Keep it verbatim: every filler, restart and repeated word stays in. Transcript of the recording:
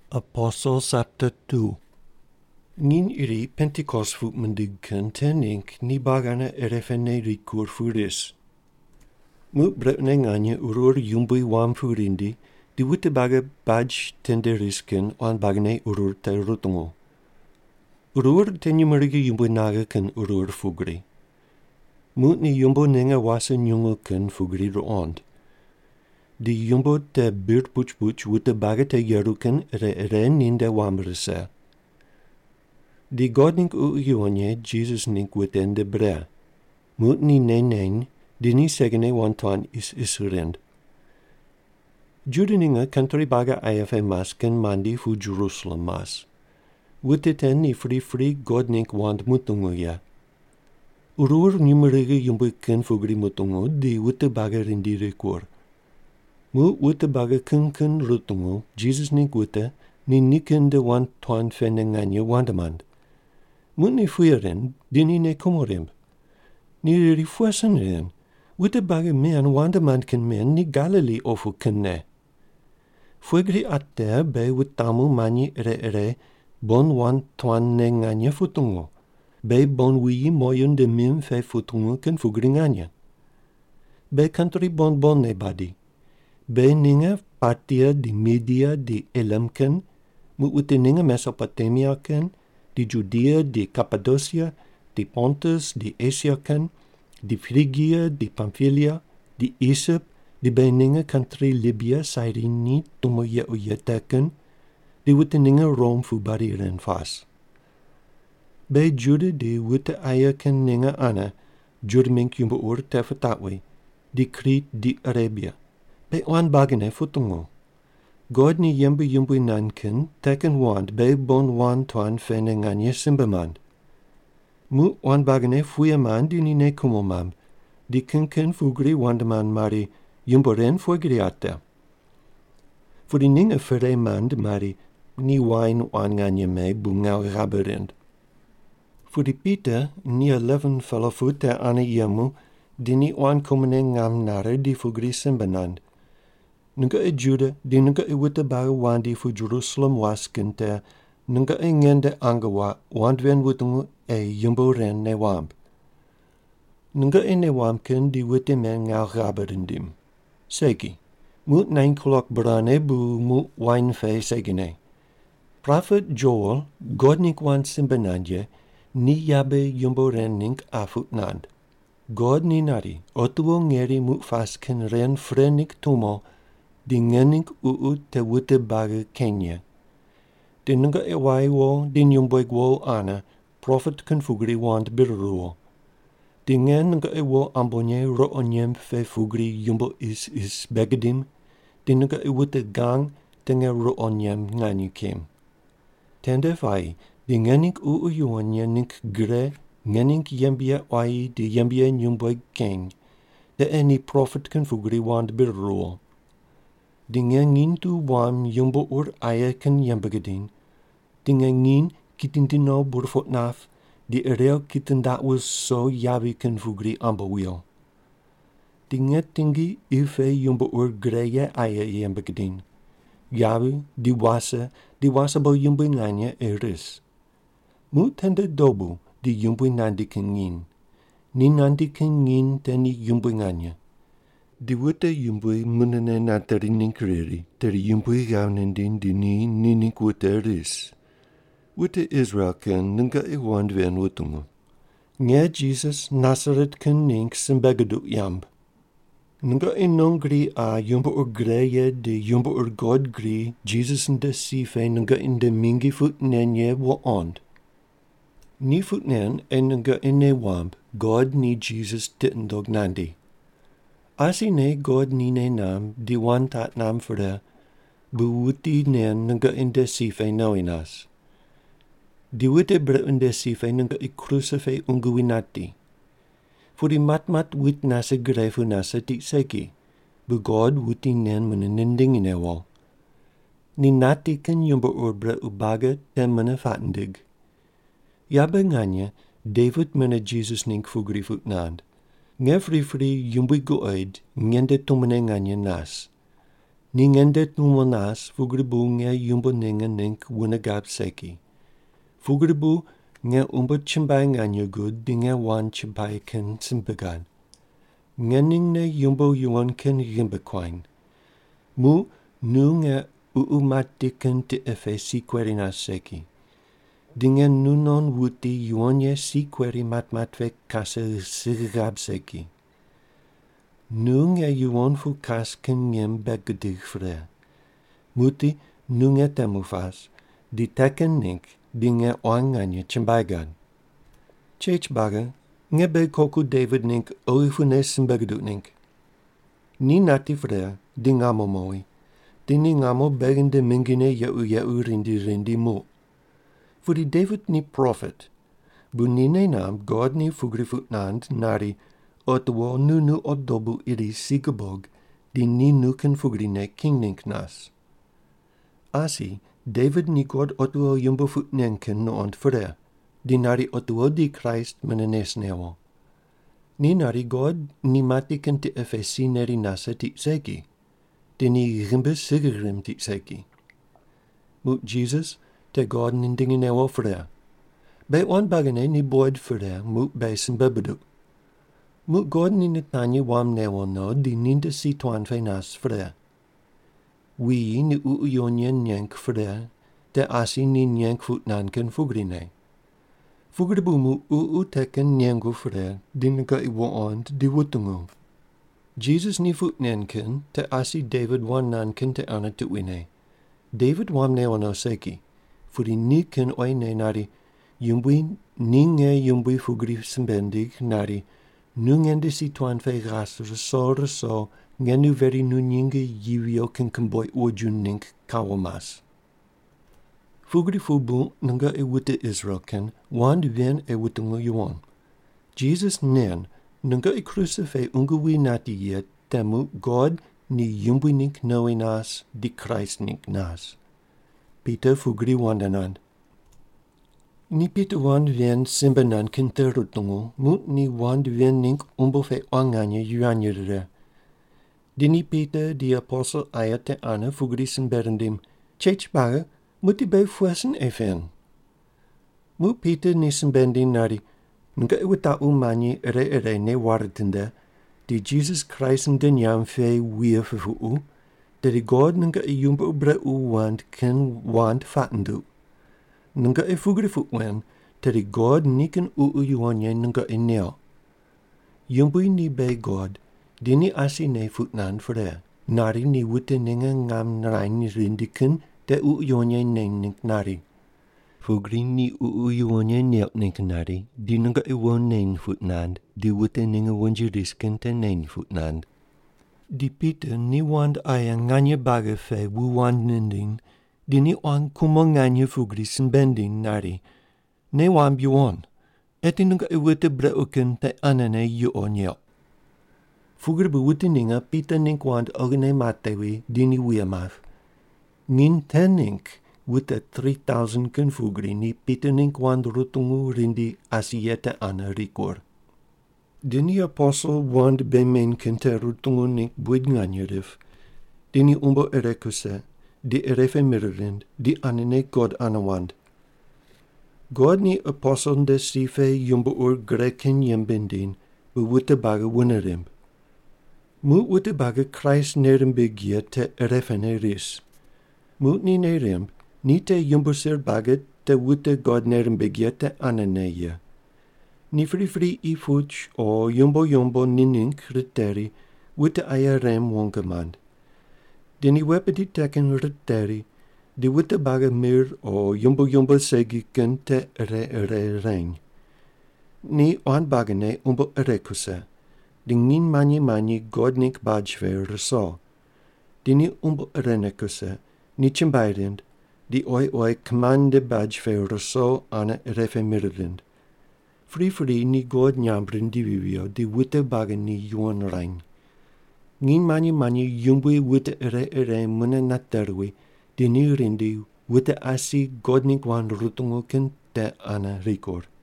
Apostle chapter two. Nin iri Pentecost fut mendigken tenink ni bagana erefene rikur furis. Mu bretne nganya urur yumbui wam furindi, di witte baga badge tenderisken on bagane urur te rutungo. Urur tenumerige yumbui naga ken urur fugri. Mu ni yumbo nenga wasa nyungo ken fugri roond. Di jumbo te buurt buch buch witte baga te jeruken re ren in de wamrese. Di God nink u juonje Jesus nink witten de bre. Moet ni nen nen, di ni segene wantan is isurend. Judeninga country baga ayafe masken mandi fu Jerusalem mas. Witte ten ni free free God nink wand mutungo ya. Urur numerige jumbo ken fugri mutungo di witte baga rindi rekur. Mu witte baga kun kun rutungo, Jesus nink witte, ni niken de wan tuan fenenganya wandemand. Mu ni fueren, di ni ne komorim. Ni riri fuesen ren, witte baga men wandemand ken men ni Galilee ofu ken ne. Fuegri atte be wittamu mani re re, bon wan tuan nenganya futungo. Be bon wii moyun de mim fe futungo ken fugringanya. Be country bon bon ne badi. Be ninga Partia di Media di Elamken, mu witte ninga Mesopotamia ken, di Judea di Cappadocia, di Pontus di Asia ken, di Phrygia di Pamphylia, di Egypt, di be ninga country Libya Cyrene tumo ye uyeteken, di witte ninga Rome fu bariren fas. Be Jude di witte aya ken ninga ana, Jude mink yumbo ur te vertatwe, di Crete di Arabia. Be wan bagane futungo. God ni yembe yumbu nanken, teken wand be bon wan tuan fenenganye simbemand. Mu wan bagane fuyaman di ni ne kumomam, di kenken fugri wandaman mari, yumboren fuegriate. Voor die ninge verremand mari, ni wine wan nganye me bungau raberind. Voor die Pieter, ni eleven fellow te ane yemu, di ni wan komene ngam nare di fugri simbenand. Nunga e Juda, di nunga e witte baga wandi fu Jerusalem waskente, nunga e ngende angawa, wandwen witungu e yumbo ren ne wamp. Nunga e ne wampken di witte men ngau raberindim. Seki, mu nine kolok brane bu mu wijnfe segine. Prophet Joel, godnik wan simbenandje, ni yabe yumbo ren nink afutnand. God ni nari, otuo ngeri mu fasken ren frenik tumo, di ngenink uu te witte baga Kenya. Di nunga e waiwo, di nyumboig wo ana, prophet kun fugri wand birruo. Di ngen nunga e wo ambonye ro onyem fe fugri yumbo is is begadim, di nunga e witte gang, tenga ro onyem nganyu kem. Tende fai, di ngenink uu yuonye nink gre, ngenink yembia wai di yembia nyumboig keng, de eni prophet kun fugri wand birruo. Dinge ngin tu wam yumbo ur aya ken yembegadin. Dinge ngin kitintino burfotnaf, di ereo kitinda was so yavi ken fugri ambawil. Dinge tingi ife yumbo ur greye aya yembegadin. Yavi, di wasa, di wasa bo yumbo nganya eris. Mu tende dobu, di yumbo nandi ken ngin. Ni nandi ken ngin teni yumbo nganya. Di witte yumbui munene na teri ninkriri, teri yumbui gaunendin di ni ninink witte ris. Witte Israel ken nunga e wandwen wutungo. Nge Jesus Nazareth ken nink simbegadu yamb. Nunga e nongri a yumbo ur greye de yumbo ur God gri, Jesus nde sife nunga in de mingi futnenye wo ond. Ni futnen e nunga in ne wamb, God ni Jesus titendog nandi. Asi ne God ni ne nam, di wan tat nam fere, bu wuti nen nunga inde sife noinas. Di witte bre unde sife nunga i crucife unguinati. Furi mat mat wit nasa grefu nasa ti seki, bu God wuti nen mene ninding in ewo. Ni nati ken yumbo urbre ubaga ten mene fatendig. Yabe nganya, David mene Jesus nink fugri futnand. Nge fri fri yumbui goed, ngende tumene nganya nas. Ningendet numonas fugribu nge yumbo ninga nink winagab seki. Fugribu nge umbo chimbai nganya good dinge wan chimbai ken simbagan. Nge ningne yumbo yuan ken yimbaquine. Mu nu nge uumatiken te efe siquerina seki. Dinge nunon wuti yuonye siqueri matmatve kasa sigab seki. Nu nge yuon fu kas ken nyem begdig fre. Muti nu nge temufas, di teken nink, di nge oanganya chimbaigan. Chech baga, nge be koku David nink oifune simbegdu nink. Ni nati fre, di ngamo moi. Di ni ngamo begen de mingine yeu yeu rindi rindi mu. Furi David ni prophet. Bu nine nam God ni fugrifutnand nari otwo nu nu odobu iri sigabog di ni nuken fugrine king nink nas. Asi, David ni God otwo yumbo futnenken no ont fre. Di nari otwo di Christ menenes newo. Ni nari God ni matiken te efesi neri nasa ti seki. Di ni rimbe sigrim ti seki. Mut Jesus, te God nindingi newo fre. Be wan bagane ni boyd fre mut be simbebedu. Mut God ni netanye wam newo no di ninda si tuan fe nas fre. Wi ni u yonyen nyenk fre, te asi ni nyenk futnanken fugrine. Fugribu mu u teken nyengu fre, dinga iwo ont di wutungu. Jesus ni futnenken, te asi David wan nanken te anatuine. David wam newo no seki. Furi ni ken oine nari, yumbui ninge yumbui fugri simbendig nari, nungende si tuan fe ras reso reso, ngenu veri nu nyinge yivio ken kamboi urjun nink kawamas. Fugri fubu nunga e wute Israel ken, wand vien e wutungu yuon. Jesus nen, nunga e crucife unguwi nati yet, temu God ni yumbui nink noe nas, di Christ nink nas. Peter fugri wandanand. Ni Peter wand vien simbanan ken terutungu, mut ni wand vien nink umbo fe oanganya yuanyere. Dini Peter di apostle ayate ana fugri simberendim, chech baga, muti be fuesen efen. Mu Peter ni simbendin nari, nga iwita umani ere ere ne waritinde, di Jesus Christ en den jam fe weer vervu u, dat die God nga i jumbo bre u wand ken wand fatendu. Nga i fugri fu wen, dat die God niken u u juonje nga i neo. Jumbo ni be God, die ni asi ne futnan fre, nari ni wute ninge ngam rein rindiken, de u juonje nen nink nari. Fugri ni u u juonje neelt nink nari, die nga i won nen futnand, die wute ninge wonjerisken te nen futnand. Di Peter ni wand aya nganye bage fe wu wand nindin, di ni wan kumo nganye fugri simbendin nari, ne wan biwon, eti nunga i wute breuken te anane yu onyo. Fugri bu wute ninga Peter nink wand ogene matewi di ni wiamaf. Ngin ten nink wute three thousand ken fugri ni Peter nink wand rutungu rindi asiyete ana rikur. Dini apostle wand bemen kente rutungu nink buidnganyerif, dini umbo erekuse, di erefe mirrind, di anene God anawand. God ni apostle de sife yumbo ur greken yembindin, bu wute baga winnerimb. Mu wute baga Christ nerim begia te erefene ris. Mu ni nerimb, ni te yumbo sir baga te wute God nerim begia te ananeye. Ni fri fri i fuch o yumbo yumbo ninink riteri, wute aya rem wonkamand. Dini wepeti teken riteri, di wute baga mir o yumbo yumbo segi ken te re re rein. Ni on bagane umbo erekuse, dingin mani mani God nink bajve reso. Dini umbo erenekuse, ni chimbairind, di oi oi commande bajve reso ana erefe mirrind. Fri fri ni God nyambrin di vivio di wute baga ni yuon rein. Ngin mani mani yumbui wute ere ere mune naterwi, di ni rindi wute asi God nink wan rutungu ken te ana rikor.